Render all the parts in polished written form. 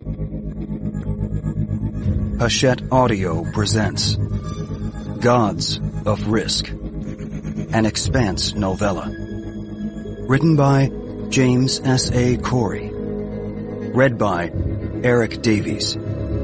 Hachette Audio presents Gods of Risk, an Expanse novella. Written by James S. A. Corey. Read by Eric Davies.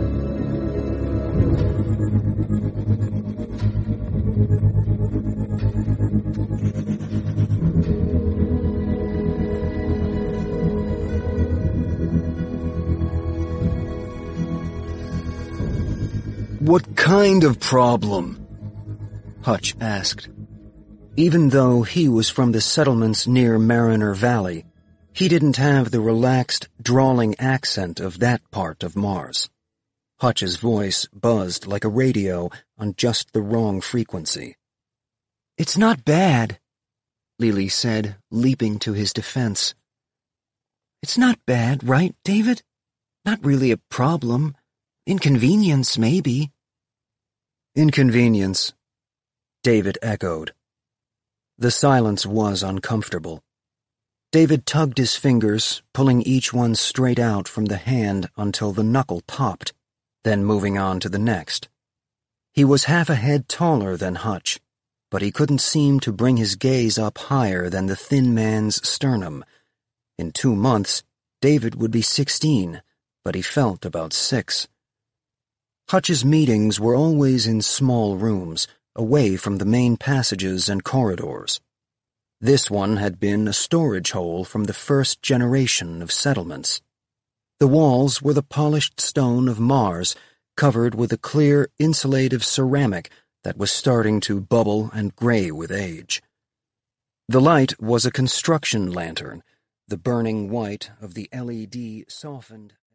"What kind of problem?" Hutch asked. Even though he was from the settlements near Mariner Valley, he didn't have the relaxed, drawling accent of that part of Mars. Hutch's voice buzzed like a radio on just the wrong frequency. "It's not bad," Lily said, leaping to his defense. "It's not bad, right, David? Not really a problem. Inconvenience, maybe." "Inconvenience," David echoed. The silence was uncomfortable. David tugged his fingers, pulling each one straight out from the hand until the knuckle popped, then moving on to the next. He was half a head taller than Hutch, but he couldn't seem to bring his gaze up higher than the thin man's sternum. In 2 months, David would be 16, but he felt about 6. Hutch's meetings were always in small rooms, away from the main passages and corridors. This one had been a storage hole from the first generation of settlements. The walls were the polished stone of Mars, covered with a clear, insulative ceramic that was starting to bubble and gray with age. The light was a construction lantern, the burning white of the LED softened